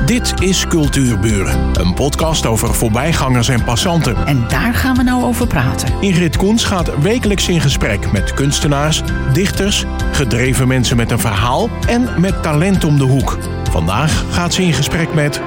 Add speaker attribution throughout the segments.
Speaker 1: Dit is Cultuurburen, een podcast over voorbijgangers en passanten.
Speaker 2: En daar gaan we nou over praten.
Speaker 1: Ingrid Koens gaat wekelijks in gesprek met kunstenaars, dichters, gedreven mensen met een verhaal en met talent om de hoek. Vandaag gaat ze in gesprek met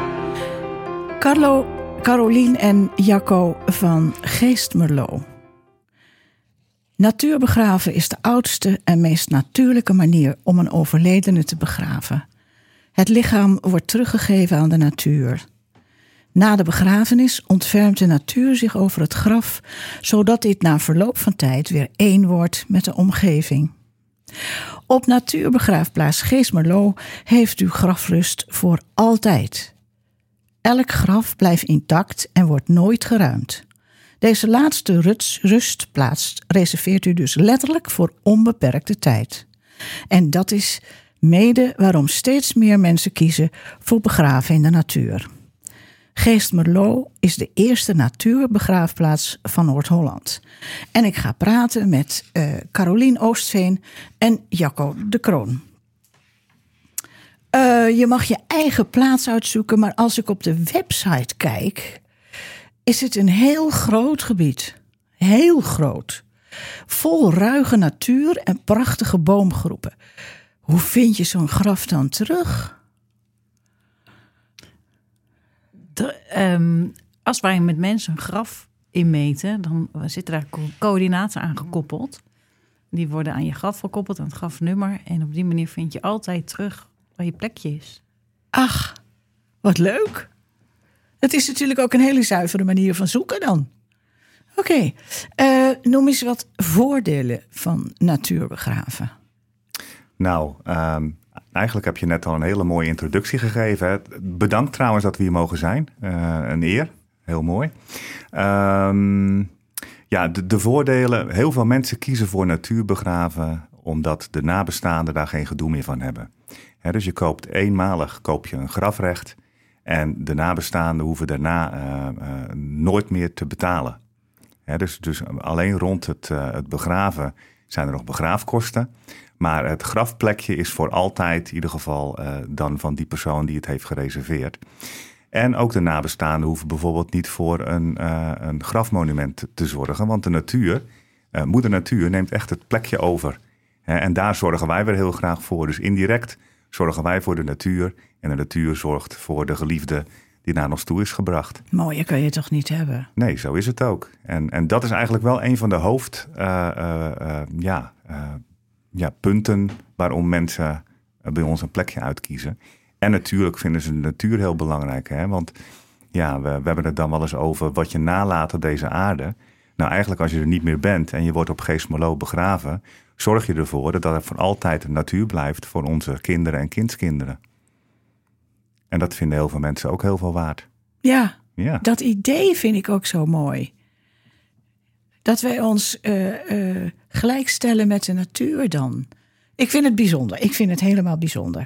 Speaker 2: Carolien en Jacco van Geestmerlo. Natuurbegraven is de oudste en meest natuurlijke manier om een overledene te begraven. Het lichaam wordt teruggegeven aan de natuur. Na de begrafenis ontfermt de natuur zich over het graf, zodat dit na verloop van tijd weer één wordt met de omgeving. Op natuurbegraafplaats Geestmerlo heeft u grafrust voor altijd. Elk graf blijft intact en wordt nooit geruimd. Deze laatste rustplaats reserveert u dus letterlijk voor onbeperkte tijd. En dat is mede waarom steeds meer mensen kiezen voor begraven in de natuur. Geestmerlo is de eerste natuurbegraafplaats van Noord-Holland. En ik ga praten met Carolien Oostveen en Jacco de Kroon. Je mag je eigen plaats uitzoeken, maar als ik op de website kijk, is het een heel groot gebied. Heel groot. Vol ruige natuur en prachtige boomgroepen. Hoe vind je zo'n graf dan terug?
Speaker 3: Als wij met mensen een graf inmeten, dan zitten daar coördinaten aan gekoppeld. Die worden aan je graf gekoppeld, aan het grafnummer. En op die manier vind je altijd terug waar je plekje is.
Speaker 2: Ach, wat leuk. Het is natuurlijk ook een hele zuivere manier van zoeken dan. Oké, noem eens wat voordelen van natuurbegraven.
Speaker 4: Nou, eigenlijk heb je net al een hele mooie introductie gegeven. Hè. Bedankt trouwens dat we hier mogen zijn. Een eer, heel mooi. De voordelen. Heel veel mensen kiezen voor natuurbegraven omdat de nabestaanden daar geen gedoe meer van hebben. Dus je koopt eenmalig een grafrecht en de nabestaanden hoeven daarna nooit meer te betalen. Dus alleen rond het begraven zijn er nog begraafkosten. Maar het grafplekje is voor altijd in ieder geval dan van die persoon die het heeft gereserveerd. En ook de nabestaanden hoeven bijvoorbeeld niet voor een grafmonument te zorgen. Want de natuur, moeder natuur, neemt echt het plekje over. En daar zorgen wij weer heel graag voor. Dus indirect zorgen wij voor de natuur. En de natuur zorgt voor de geliefde die naar ons toe is gebracht.
Speaker 2: Mooier kan je toch niet hebben?
Speaker 4: Nee, zo is het ook. En dat is eigenlijk wel een van de punten waarom mensen bij ons een plekje uitkiezen. En natuurlijk vinden ze de natuur heel belangrijk. Hè? Want ja, we hebben het dan wel eens over wat je nalaat op deze aarde. Nou, eigenlijk als je er niet meer bent en je wordt op Geestmerlo begraven, zorg je ervoor dat er voor altijd een natuur blijft voor onze kinderen en kindskinderen. En dat vinden heel veel mensen ook heel veel waard.
Speaker 2: Ja, dat idee vind ik ook zo mooi. Dat wij ons gelijkstellen met de natuur dan. Ik vind het bijzonder. Ik vind het helemaal bijzonder.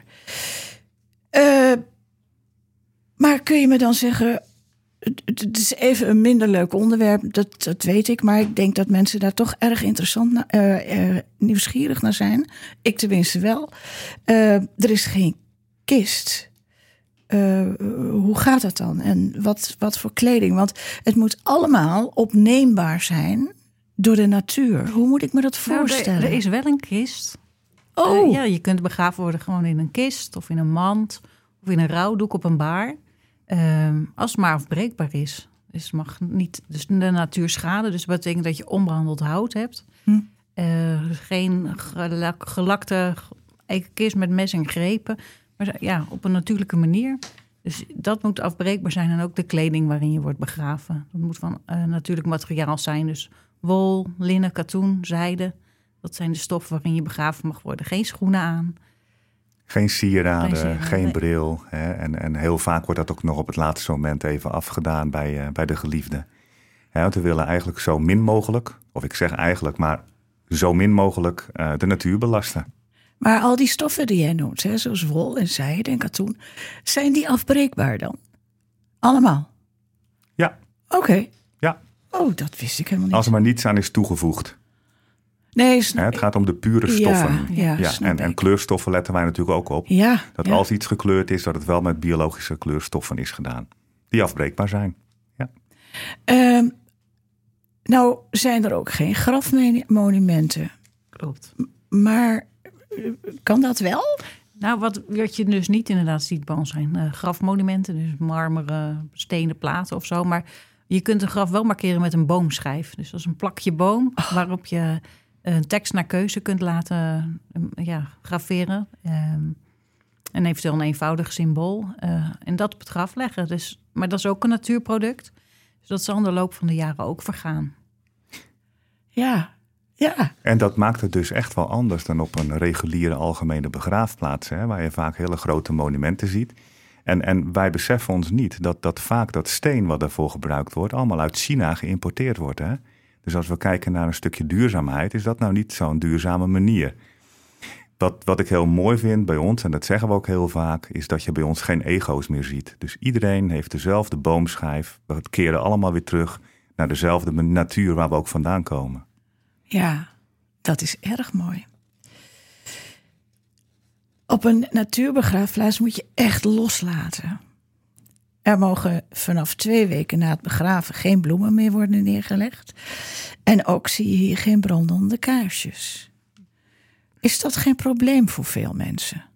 Speaker 2: Maar kun je me dan zeggen, het is even een minder leuk onderwerp, dat weet ik. Maar ik denk dat mensen daar toch erg interessant, nieuwsgierig naar zijn. Ik tenminste wel. Er is geen kist. Hoe gaat dat dan? En wat voor kleding? Want het moet allemaal opneembaar zijn door de natuur. Hoe moet ik me dat voorstellen?
Speaker 3: Er is wel een kist.
Speaker 2: Oh.
Speaker 3: Je kunt begraven worden gewoon in een kist of in een mand of in een rouwdoek op een baar. Als het maar afbreekbaar is. Dus het mag niet de natuur schaden. Dus dat betekent dat je onbehandeld hout hebt. Geen gelakte kist met mes en grepen. Maar ja, op een natuurlijke manier. Dus dat moet afbreekbaar zijn. En ook de kleding waarin je wordt begraven. Dat moet van natuurlijk materiaal zijn. Dus wol, linnen, katoen, zijde. Dat zijn de stoffen waarin je begraven mag worden. Geen schoenen aan.
Speaker 4: Geen sieraden, geen bril. Hè? En heel vaak wordt dat ook nog op het laatste moment even afgedaan bij de geliefde. Want we willen eigenlijk zo min mogelijk, of ik zeg eigenlijk, maar zo min mogelijk de natuur belasten.
Speaker 2: Maar al die stoffen die jij noemt, hè, zoals wol en zijde en katoen, zijn die afbreekbaar dan? Allemaal?
Speaker 4: Ja.
Speaker 2: Oké.
Speaker 4: Ja.
Speaker 2: Oh, dat wist ik helemaal niet.
Speaker 4: Als er maar niets aan is toegevoegd.
Speaker 2: Nee,
Speaker 4: Het gaat om de pure stoffen. En kleurstoffen letten wij natuurlijk ook op. Dat als iets gekleurd is, dat het wel met biologische kleurstoffen is gedaan. Die afbreekbaar zijn. Ja.
Speaker 2: Nou zijn er ook geen grafmonumenten.
Speaker 3: Klopt.
Speaker 2: Maar kan dat wel?
Speaker 3: Nou, wat je dus niet inderdaad ziet bij ons zijn grafmonumenten. Dus marmeren, stenen platen of zo. Maar je kunt een graf wel markeren met een boomschijf. Dus dat is een plakje boom waarop je een tekst naar keuze kunt laten graveren. En eventueel een eenvoudig symbool. En dat op het graf leggen. Maar dat is ook een natuurproduct. Dus dat zal in de loop van de jaren ook vergaan.
Speaker 2: Ja.
Speaker 4: En dat maakt het dus echt wel anders dan op een reguliere algemene begraafplaats. Hè, waar je vaak hele grote monumenten ziet. En wij beseffen ons niet dat vaak dat steen wat daarvoor gebruikt wordt allemaal uit China geïmporteerd wordt. Hè? Dus als we kijken naar een stukje duurzaamheid, is dat nou niet zo'n duurzame manier. Wat ik heel mooi vind bij ons, en dat zeggen we ook heel vaak, is dat je bij ons geen ego's meer ziet. Dus iedereen heeft dezelfde boomschijf. We keren allemaal weer terug naar dezelfde natuur waar we ook vandaan komen.
Speaker 2: Ja, dat is erg mooi. Op een natuurbegraafplaats moet je echt loslaten. Er mogen vanaf 2 weken na het begraven geen bloemen meer worden neergelegd. En ook zie je hier geen brandende kaarsjes. Is dat geen probleem voor veel mensen?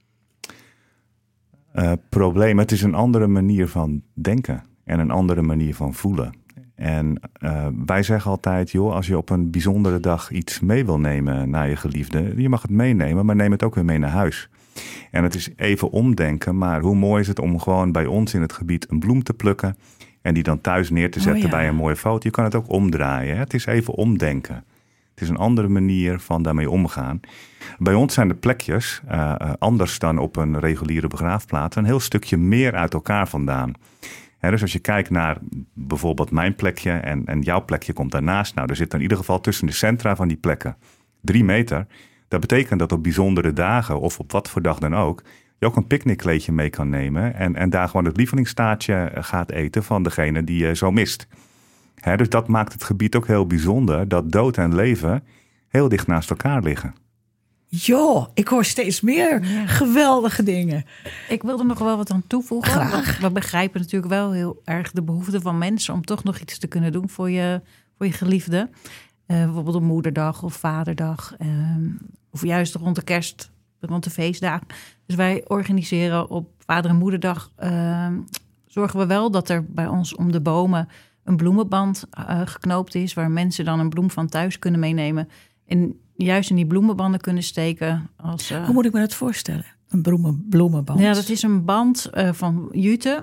Speaker 4: Probleem, het is een andere manier van denken en een andere manier van voelen. En wij zeggen altijd, joh, als je op een bijzondere dag iets mee wil nemen naar je geliefde, je mag het meenemen, maar neem het ook weer mee naar huis. En het is even omdenken, maar hoe mooi is het om gewoon bij ons in het gebied een bloem te plukken en die dan thuis neer te zetten bij een mooie foto. Je kan het ook omdraaien. Hè? Het is even omdenken. Het is een andere manier van daarmee omgaan. Bij ons zijn de plekjes, anders dan op een reguliere begraafplaats, een heel stukje meer uit elkaar vandaan. Dus als je kijkt naar bijvoorbeeld mijn plekje en jouw plekje komt daarnaast. Nou, er zit in ieder geval tussen de centra van die plekken 3 meter. Dat betekent dat op bijzondere dagen of op wat voor dag dan ook, je ook een picknickkleedje mee kan nemen. En daar gewoon het lievelingstaartje gaat eten van degene die je zo mist. Dus dat maakt het gebied ook heel bijzonder, dat dood en leven heel dicht naast elkaar liggen.
Speaker 2: Joh, ik hoor steeds meer geweldige dingen.
Speaker 3: Ik wilde nog wel wat aan toevoegen.
Speaker 2: Graag.
Speaker 3: We begrijpen natuurlijk wel heel erg de behoefte van mensen om toch nog iets te kunnen doen voor je geliefde. Bijvoorbeeld op moederdag of vaderdag. Of juist rond de kerst, rond de feestdagen. Dus wij organiseren op vader- en moederdag. Zorgen we wel dat er bij ons om de bomen een bloemenband geknoopt is. Waar mensen dan een bloem van thuis kunnen meenemen. En juist in die bloemenbanden kunnen steken.
Speaker 2: Hoe moet ik me dat voorstellen? Een bloemenband?
Speaker 3: Ja, dat is een band van jute.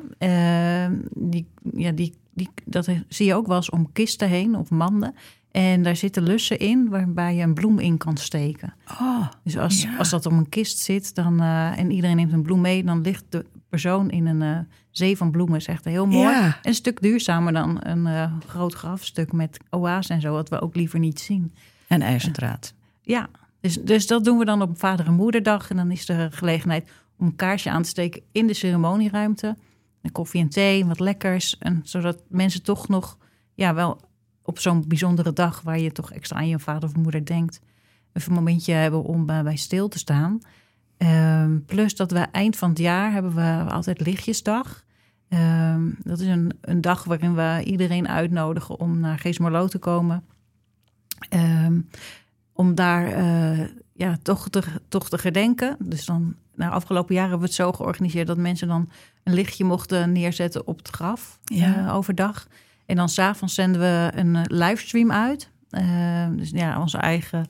Speaker 3: Dat zie je ook wel eens om kisten heen of manden. En daar zitten lussen in waarbij je een bloem in kan steken. Dus als dat om een kist zit en iedereen neemt een bloem mee, dan ligt de persoon in een zee van bloemen. Dat is echt heel mooi.
Speaker 2: Ja.
Speaker 3: En een stuk duurzamer dan een groot grafstuk met oase en zo, wat we ook liever niet zien.
Speaker 2: En ijzerdraad.
Speaker 3: Ja, dus dat doen we dan op vader- en moederdag. En dan is er gelegenheid om een kaarsje aan te steken in de ceremonieruimte. En koffie en thee, wat lekkers. En zodat mensen toch nog wel op zo'n bijzondere dag, waar je toch extra aan je vader of moeder denkt, even een momentje hebben om bij stil te staan. Plus dat we eind van het jaar hebben we altijd lichtjesdag. Dat is een dag waarin we iedereen uitnodigen om naar Geesmerlo te komen. Om daar toch te gedenken. Dus dan, afgelopen jaar hebben we het zo georganiseerd dat mensen dan een lichtje mochten neerzetten op het graf overdag. En dan 's avonds zenden we een livestream uit. Onze eigen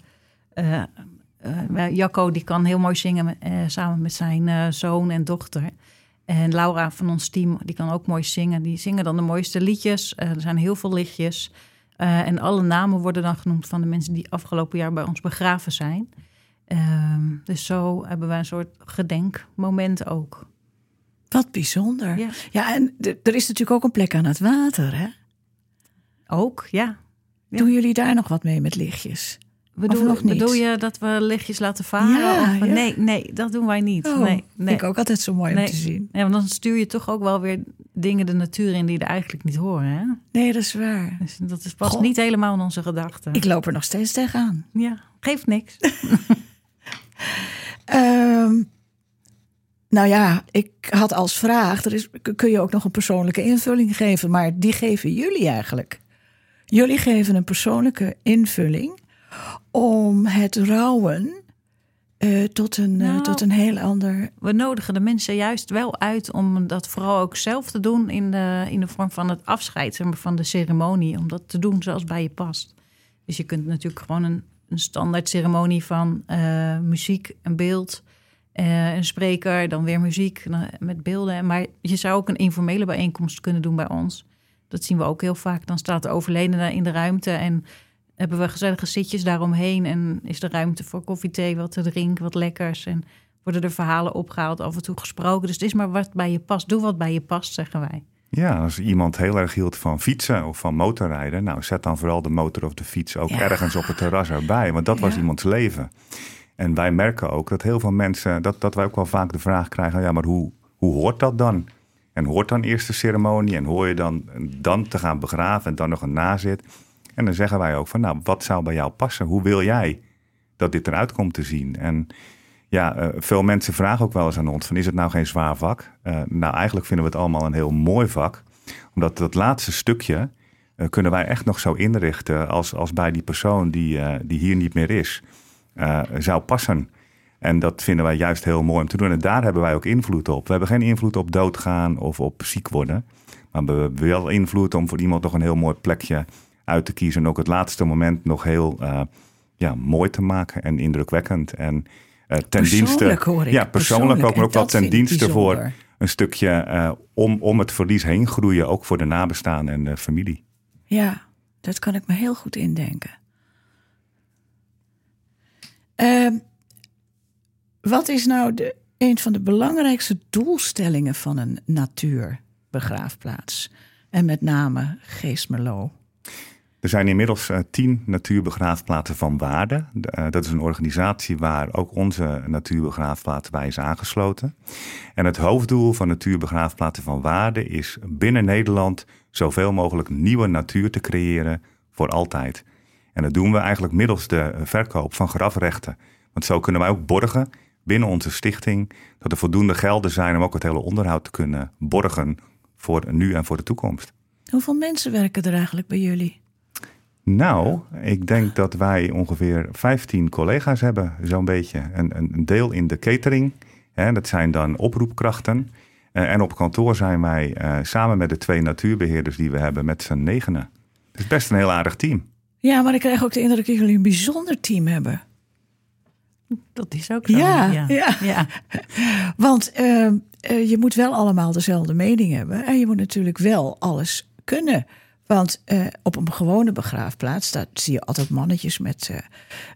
Speaker 3: Jacco, die kan heel mooi zingen samen met zijn zoon en dochter. En Laura van ons team, die kan ook mooi zingen. Die zingen dan de mooiste liedjes. Er zijn heel veel lichtjes. En alle namen worden dan genoemd van de mensen die afgelopen jaar bij ons begraven zijn. Dus zo hebben we een soort gedenkmoment ook.
Speaker 2: Wat bijzonder.
Speaker 3: Ja.
Speaker 2: Ja, en er is natuurlijk ook een plek aan het water, hè?
Speaker 3: Ook, ja.
Speaker 2: Doen jullie daar nog wat mee met lichtjes?
Speaker 3: Bedoel je dat we lichtjes laten varen?
Speaker 2: Ja.
Speaker 3: Nee, dat doen wij niet.
Speaker 2: Oh,
Speaker 3: nee.
Speaker 2: Vind ik ook altijd zo mooi om te zien.
Speaker 3: Ja, want dan stuur je toch ook wel weer dingen de natuur in die er eigenlijk niet horen. Hè?
Speaker 2: Nee, dat is waar.
Speaker 3: Dus dat past niet helemaal in onze gedachten.
Speaker 2: Ik loop er nog steeds tegenaan.
Speaker 3: Ja. Geeft niks.
Speaker 2: Nou ja, ik had als vraag, kun je ook nog een persoonlijke invulling geven, maar die geven jullie eigenlijk. Jullie geven een persoonlijke invulling om het rouwen tot een heel ander...
Speaker 3: We nodigen de mensen juist wel uit om dat vooral ook zelf te doen in de vorm van het afscheid, zeg maar, van de ceremonie. Om dat te doen zoals bij je past. Dus je kunt natuurlijk gewoon een standaard ceremonie van muziek, een beeld, een spreker, dan weer muziek met beelden. Maar je zou ook een informele bijeenkomst kunnen doen bij ons. Dat zien we ook heel vaak. Dan staat de overledene in de ruimte en hebben we gezellige zitjes daaromheen. En is er ruimte voor koffie, thee, wat te drinken, wat lekkers. En worden er verhalen opgehaald, af en toe gesproken. Dus het is maar wat bij je past. Doe wat bij je past, zeggen wij.
Speaker 4: Ja, als iemand heel erg hield van fietsen of van motorrijden, nou, zet dan vooral de motor of de fiets ook ergens op het terras erbij. Want dat was iemands leven. En wij merken ook dat heel veel mensen, dat wij ook wel vaak de vraag krijgen, ja, maar hoe hoort dat dan? En hoort dan eerst de ceremonie en hoor je dan te gaan begraven en dan nog een nazit? En dan zeggen wij ook van, nou, wat zou bij jou passen? Hoe wil jij dat dit eruit komt te zien? En ja, veel mensen vragen ook wel eens aan ons van, is het nou geen zwaar vak? Nou, eigenlijk vinden we het allemaal een heel mooi vak. Omdat dat laatste stukje kunnen wij echt nog zo inrichten als bij die persoon die hier niet meer is, zou passen. En dat vinden wij juist heel mooi om te doen. En daar hebben wij ook invloed op. We hebben geen invloed op doodgaan of op ziek worden. Maar we hebben wel invloed om voor iemand nog een heel mooi plekje uit te kiezen. En ook het laatste moment nog heel mooi te maken en indrukwekkend. En ten dienste,
Speaker 2: hoor ik.
Speaker 4: Ja, persoonlijk ook, maar ook wel ten dienste voor een stukje om het verlies heen groeien. Ook voor de nabestaanden en de familie.
Speaker 2: Ja, dat kan ik me heel goed indenken. Wat is nou een van de belangrijkste doelstellingen van een natuurbegraafplaats? En met name Geestmerlo.
Speaker 4: Er zijn inmiddels 10 natuurbegraafplaatsen van waarde. Dat is een organisatie waar ook onze natuurbegraafplaats bij is aangesloten. En het hoofddoel van natuurbegraafplaatsen van waarde is binnen Nederland zoveel mogelijk nieuwe natuur te creëren voor altijd. En dat doen we eigenlijk middels de verkoop van grafrechten. Want zo kunnen wij ook borgen binnen onze stichting dat er voldoende gelden zijn om ook het hele onderhoud te kunnen borgen voor nu en voor de toekomst.
Speaker 2: Hoeveel mensen werken er eigenlijk bij jullie?
Speaker 4: Nou, ik denk dat wij ongeveer 15 collega's hebben, zo'n beetje. Een deel in de catering, dat zijn dan oproepkrachten. En op kantoor zijn wij samen met de 2 natuurbeheerders die we hebben met z'n 9. Het is best een heel aardig team.
Speaker 2: Ja, maar ik krijg ook de indruk dat jullie een bijzonder team hebben.
Speaker 3: Dat is ook zo.
Speaker 2: Ja. Want je moet wel allemaal dezelfde mening hebben. En je moet natuurlijk wel alles kunnen. Want op een gewone begraafplaats, daar zie je altijd mannetjes met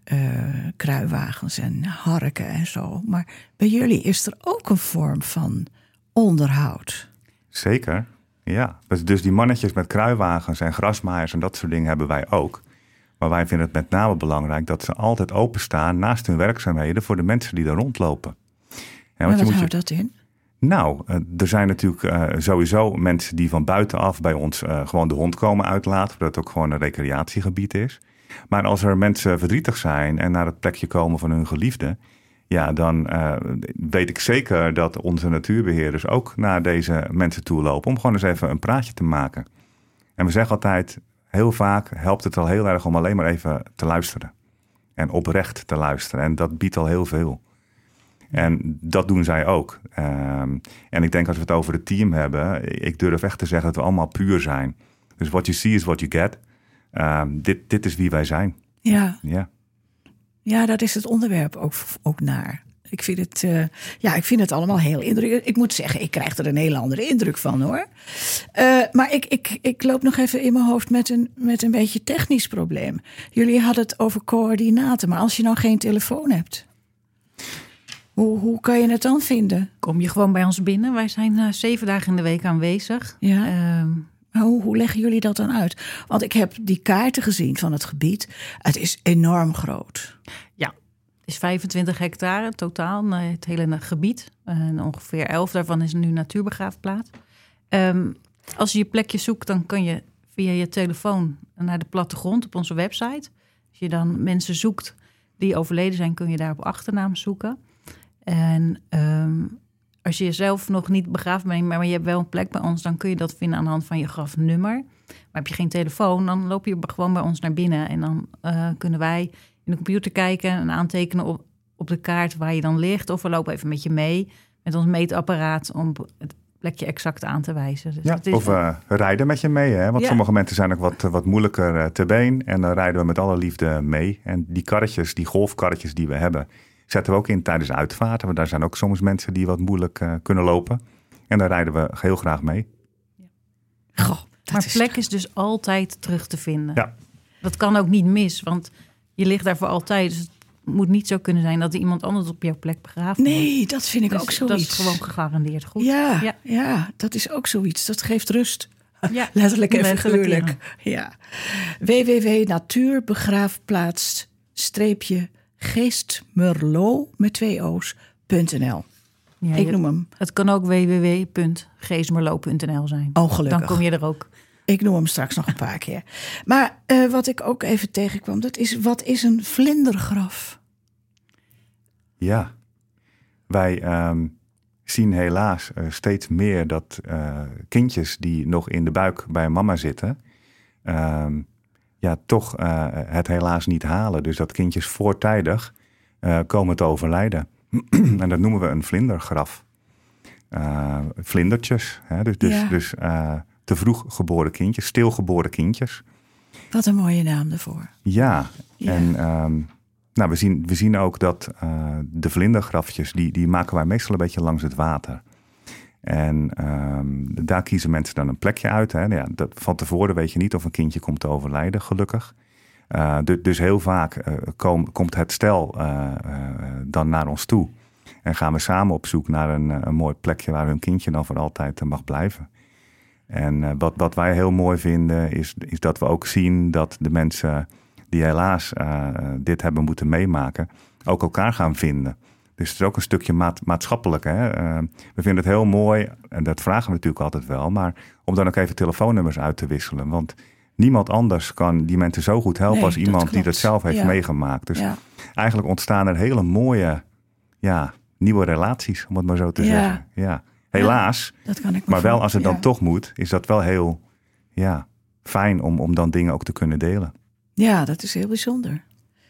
Speaker 2: kruiwagens en harken en zo. Maar bij jullie is er ook een vorm van onderhoud.
Speaker 4: Zeker, ja. Dus die mannetjes met kruiwagens en grasmaaiers en dat soort dingen hebben wij ook. Maar wij vinden het met name belangrijk dat ze altijd openstaan naast hun werkzaamheden voor de mensen die daar rondlopen.
Speaker 2: Ja, maar wat houdt dat in?
Speaker 4: Nou, er zijn natuurlijk sowieso mensen die van buitenaf bij ons gewoon de hond komen uitlaten, omdat het ook gewoon een recreatiegebied is. Maar als er mensen verdrietig zijn en naar het plekje komen van hun geliefde, ja, dan weet ik zeker dat onze natuurbeheerders ook naar deze mensen toe lopen om gewoon eens even een praatje te maken. En we zeggen altijd, heel vaak helpt het al heel erg om alleen maar even te luisteren. En oprecht te luisteren. En dat biedt al heel veel. En dat doen zij ook. En ik denk als we het over het team hebben, ik durf echt te zeggen dat we allemaal puur zijn. Dus what you see is what you get. Dit is wie wij zijn.
Speaker 2: Ja.
Speaker 4: Ja.
Speaker 2: Ja, dat is het onderwerp ook naar. Ik vind het allemaal heel indrukwekkend. Ik moet zeggen, ik krijg er een hele andere indruk van, hoor. Maar ik loop nog even in mijn hoofd met een beetje technisch probleem. Jullie hadden het over coördinaten, maar als je nou geen telefoon hebt, hoe kan je het dan vinden?
Speaker 3: Kom je gewoon bij ons binnen. Wij zijn 7 dagen in de week aanwezig.
Speaker 2: Ja. Hoe leggen jullie dat dan uit? Want ik heb die kaarten gezien van het gebied. Het is enorm groot.
Speaker 3: Ja, het is 25 hectare totaal, het hele gebied. En ongeveer 11 daarvan is nu natuurbegraafplaats. Als je je plekje zoekt, dan kun je via je telefoon naar de plattegrond op onze website. Als je dan mensen zoekt, die overleden zijn, kun je daar op achternaam zoeken. En als je jezelf nog niet begraven bent, maar je hebt wel een plek bij ons, dan kun je dat vinden aan de hand van je grafnummer. Maar heb je geen telefoon, dan loop je gewoon bij ons naar binnen. En dan kunnen wij in de computer kijken en aantekenen op de kaart waar je dan ligt. Of we lopen even met je mee met ons meetapparaat om het plekje exact aan te wijzen. Dus
Speaker 4: ja, of rijden met je mee. Hè? Want sommige mensen zijn ook wat moeilijker te been. En dan rijden we met alle liefde mee. En die karretjes, die golfkarretjes die we hebben, zetten we ook in tijdens uitvaarten. Want daar zijn ook soms mensen die wat moeilijk kunnen lopen. En daar rijden we heel graag mee.
Speaker 3: Goh, maar plek is dus altijd terug te vinden.
Speaker 4: Ja.
Speaker 3: Dat kan ook niet mis, want je ligt daar voor altijd. Dus het moet niet zo kunnen zijn dat er iemand anders op jouw plek begraven wordt.
Speaker 2: Nee, dat vind ik
Speaker 3: dus
Speaker 2: ook zoiets.
Speaker 3: Dat is gewoon gegarandeerd goed.
Speaker 2: Ja, dat is ook zoiets. Dat geeft rust.
Speaker 3: Ja,
Speaker 2: letterlijk en figuurlijk.
Speaker 3: Ja.
Speaker 2: www.natuurbegraafplaats-geestmerlot met 2 O's.nl.
Speaker 3: Ja,
Speaker 2: ik noem hem.
Speaker 3: Het kan ook www.geestmerlot.nl zijn.
Speaker 2: Oh, gelukkig.
Speaker 3: Dan kom je er ook.
Speaker 2: Ik noem hem straks nog een paar keer. Maar wat ik ook even tegenkwam, dat is, wat is een vlindergraf?
Speaker 4: Ja, wij zien helaas steeds meer dat kindjes die nog in de buik bij mama zitten, toch het helaas niet halen. Dus dat kindjes voortijdig komen te overlijden. En dat noemen we een vlindergraf. Vlindertjes, hè? Dus te vroeg geboren kindjes, stilgeboren kindjes.
Speaker 2: Wat een mooie naam daarvoor.
Speaker 4: Ja. En we zien ook dat de vlindergrafjes, die maken wij meestal een beetje langs het water. En daar kiezen mensen dan een plekje uit. Hè. Ja, van tevoren weet je niet of een kindje komt te overlijden, gelukkig. Dus heel vaak komt het stel dan naar ons toe. En gaan we samen op zoek naar een mooi plekje waar hun kindje dan voor altijd mag blijven. En wat wij heel mooi vinden is dat we ook zien dat de mensen die helaas dit hebben moeten meemaken, ook elkaar gaan vinden. Dus het is ook een stukje maatschappelijk. Hè? We vinden het heel mooi, en dat vragen we natuurlijk altijd wel, maar om dan ook even telefoonnummers uit te wisselen. Want niemand anders kan die mensen zo goed helpen als iemand die dat zelf heeft meegemaakt. Dus eigenlijk ontstaan er hele mooie nieuwe relaties, om het maar zo te zeggen. Ja. Helaas,
Speaker 2: dat kan ik
Speaker 4: maar wel als het dan toch moet, is dat wel heel fijn om dan dingen ook te kunnen delen.
Speaker 2: Ja, dat is heel bijzonder.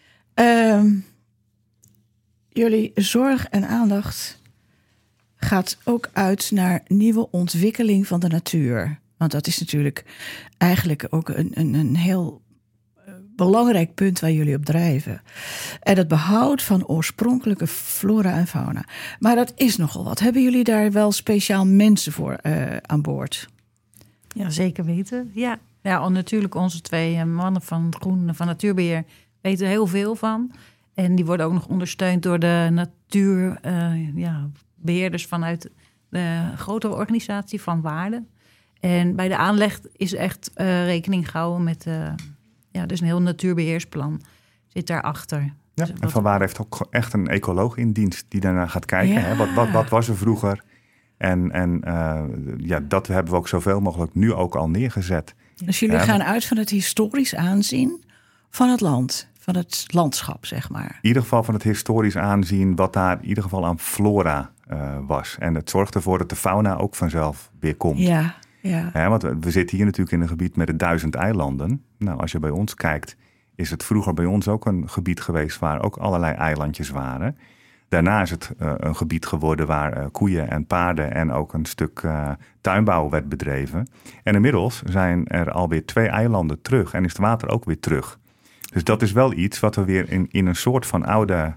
Speaker 2: Jullie zorg en aandacht gaat ook uit naar nieuwe ontwikkeling van de natuur. Want dat is natuurlijk eigenlijk ook een heel belangrijk punt waar jullie op drijven. En het behoud van oorspronkelijke flora en fauna. Maar dat is nogal wat. Hebben jullie daar wel speciaal mensen voor aan boord?
Speaker 3: Ja, zeker weten. Ja, natuurlijk onze 2 mannen van Groen van Natuurbeheer weten er heel veel van. En die worden ook nog ondersteund door de natuurbeheerders vanuit de grotere organisatie van Waarde. En bij de aanleg is echt rekening gehouden met dus een heel natuurbeheersplan zit daarachter.
Speaker 4: Ja,
Speaker 3: dus
Speaker 4: en Van Waarde heeft ook echt een ecoloog in dienst die daarna gaat kijken.
Speaker 2: Ja.
Speaker 4: Hè? Wat was er vroeger? En dat hebben we ook zoveel mogelijk nu ook al neergezet.
Speaker 2: Dus jullie gaan uit van het historisch aanzien van het land, van het landschap, zeg maar. In
Speaker 4: ieder geval van het historisch aanzien wat daar in ieder geval aan flora was. En het zorgt ervoor dat de fauna ook vanzelf weer komt.
Speaker 2: Ja.
Speaker 4: Want we zitten hier natuurlijk in een gebied met 1000 eilanden. Nou, als je bij ons kijkt, is het vroeger bij ons ook een gebied geweest waar ook allerlei eilandjes waren. Daarna is het een gebied geworden waar koeien en paarden en ook een stuk tuinbouw werd bedreven. En inmiddels zijn er alweer 2 eilanden terug en is het water ook weer terug. Dus dat is wel iets wat we weer in een soort van oude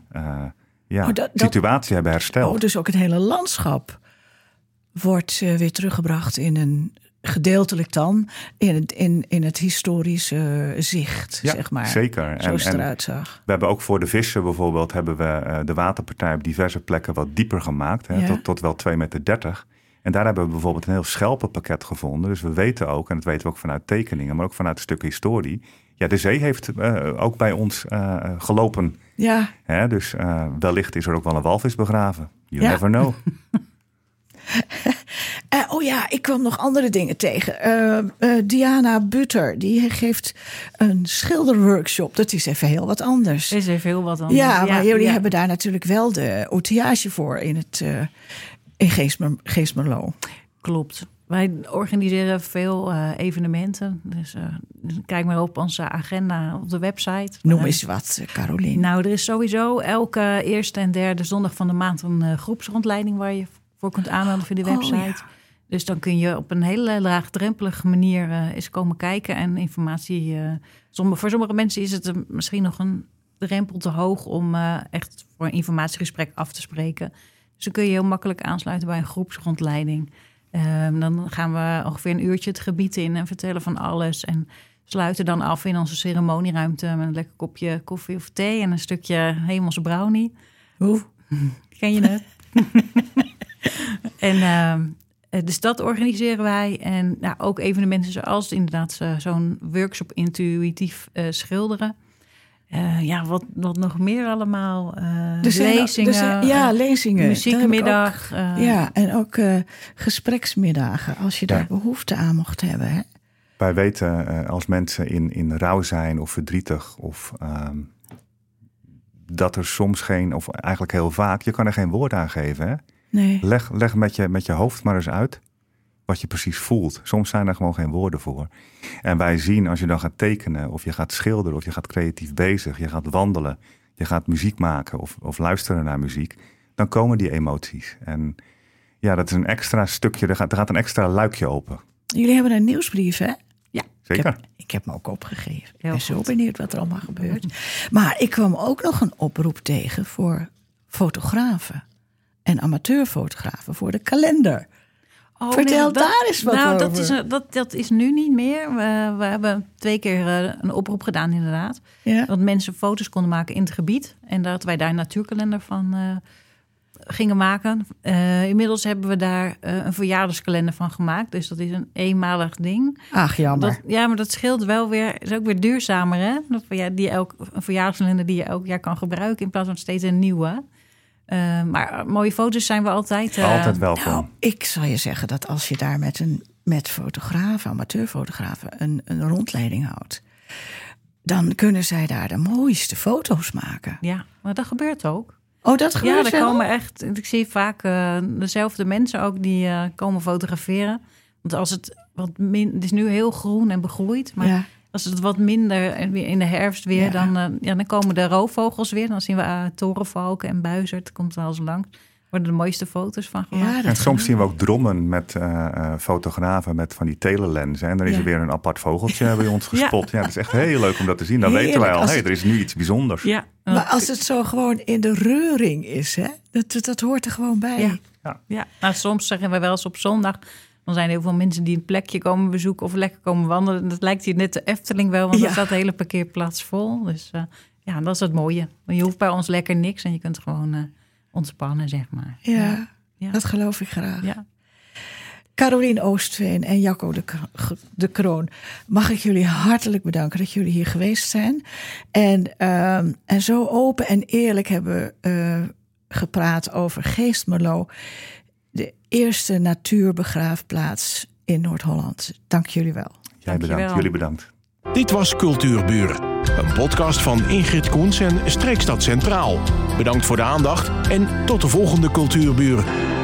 Speaker 4: situatie hebben hersteld.
Speaker 2: Dus ook het hele landschap wordt weer teruggebracht in een gedeeltelijk dan in het historische zicht, zeg maar.
Speaker 4: Zeker.
Speaker 2: Zoals het eruit zag.
Speaker 4: We hebben ook voor de vissen bijvoorbeeld de waterpartij op diverse plekken wat dieper gemaakt. Tot wel 2,30 meter. En daar hebben we bijvoorbeeld een heel schelpenpakket gevonden. Dus we weten ook, en dat weten we ook vanuit tekeningen, maar ook vanuit een stuk historie. Ja, de zee heeft ook bij ons gelopen.
Speaker 2: Ja.
Speaker 4: Dus wellicht is er ook wel een walvis begraven. You never know.
Speaker 2: Ik kwam nog andere dingen tegen. Diana Butter, die geeft een schilderworkshop. Dat is even heel wat anders.
Speaker 3: Is even heel wat anders.
Speaker 2: Ja, maar jullie hebben daar natuurlijk wel de outillage voor in Geestmerlo.
Speaker 3: Klopt. Wij organiseren veel evenementen. Dus kijk maar op onze agenda op de website.
Speaker 2: Noem eens wat, Carolien.
Speaker 3: Nou, er is sowieso elke eerste en derde zondag van de maand een groepsrondleiding waar je voor kunt aanmelden via de website. Ja. Dus dan kun je op een hele laagdrempelige manier eens komen kijken en informatie. Voor sommige mensen is het misschien nog een drempel te hoog om echt voor een informatiegesprek af te spreken. Dus dan kun je heel makkelijk aansluiten bij een groepsrondleiding. Dan gaan we ongeveer een uurtje het gebied in en vertellen van alles. En sluiten dan af in onze ceremonieruimte met een lekker kopje koffie of thee en een stukje hemelse brownie.
Speaker 2: Hoe?
Speaker 3: Ken je het? Dus dat organiseren wij. En ook evenementen zoals inderdaad zo'n workshop intuïtief schilderen. Wat nog meer allemaal? Lezingen.
Speaker 2: Lezingen.
Speaker 3: Muziekmiddag.
Speaker 2: En ook gespreksmiddagen, als je daar behoefte aan mocht hebben. Hè?
Speaker 4: Wij weten als mensen in rouw zijn of verdrietig of dat er soms of eigenlijk heel vaak, je kan er geen woord aan geven. Hè?
Speaker 2: Nee.
Speaker 4: Leg met je hoofd maar eens uit wat je precies voelt. Soms zijn er gewoon geen woorden voor. En wij zien als je dan gaat tekenen of je gaat schilderen of je gaat creatief bezig, je gaat wandelen, je gaat muziek maken of luisteren naar muziek, dan komen die emoties. En ja, dat is een extra stukje, er gaat een extra luikje open.
Speaker 2: Jullie hebben een nieuwsbrief, hè?
Speaker 4: Ja, zeker.
Speaker 2: Ik heb me ook opgegeven. Ik
Speaker 3: ben
Speaker 2: zo benieuwd wat er allemaal gebeurt. Maar ik kwam ook nog een oproep tegen voor fotografen en amateurfotografen voor de kalender. Vertel daar eens wat over.
Speaker 3: Dat is nu niet meer. We hebben 2 keer een oproep gedaan inderdaad.
Speaker 2: Ja?
Speaker 3: Dat mensen foto's konden maken in het gebied. En dat wij daar een natuurkalender van gingen maken. Inmiddels hebben we daar een verjaardagskalender van gemaakt. Dus dat is een eenmalig ding.
Speaker 2: Ach, jammer.
Speaker 3: Maar dat scheelt wel weer. Is ook weer duurzamer, hè? Een verjaardagskalender die je elk jaar kan gebruiken in plaats van steeds een nieuwe. Maar mooie foto's zijn we altijd...
Speaker 4: altijd welkom.
Speaker 2: Nou, ik zal je zeggen dat als je daar met fotografen, amateurfotografen, een rondleiding houdt, dan kunnen zij daar de mooiste foto's maken.
Speaker 3: Ja, maar dat gebeurt ook.
Speaker 2: Oh, dat gebeurt
Speaker 3: Ja, er komen echt... Ik zie vaak dezelfde mensen ook die komen fotograferen. Want als het het is nu heel groen en begroeid, maar... Ja. Als het wat minder in de herfst weer, dan komen de roofvogels weer. Dan zien we torenvalken en buizerd. Komt er al zo langs. Worden de mooiste foto's van gemaakt.
Speaker 4: Ja, en soms zien we ook drommen met fotografen met van die telelenzen. En dan is er weer een apart vogeltje bij ons gespot. Ja, dat is echt heel leuk om dat te zien. Dan weten wij al, er is nu iets bijzonders.
Speaker 2: Ja. Maar als het zo gewoon in de reuring is, hè? Dat hoort er gewoon bij.
Speaker 3: Ja. Nou, soms zeggen we wel eens op zondag... Dan zijn er heel veel mensen die een plekje komen bezoeken of lekker komen wandelen. Dat lijkt hier net de Efteling wel, want er staat de hele parkeerplaats vol. Dus dat is het mooie. Je hoeft bij ons lekker niks en je kunt gewoon ontspannen, zeg maar.
Speaker 2: Ja, dat geloof ik graag.
Speaker 3: Ja.
Speaker 2: Carolien Oostveen en Jacco de Kroon, mag ik jullie hartelijk bedanken dat jullie hier geweest zijn. En zo open en eerlijk hebben gepraat over Geestmerlo. De eerste natuurbegraafplaats in Noord-Holland. Dank jullie wel.
Speaker 4: Jij bedankt. Jullie bedankt.
Speaker 1: Dit was Cultuurburen. Een podcast van Ingrid Koens en Streekstad Centraal. Bedankt voor de aandacht en tot de volgende Cultuurburen.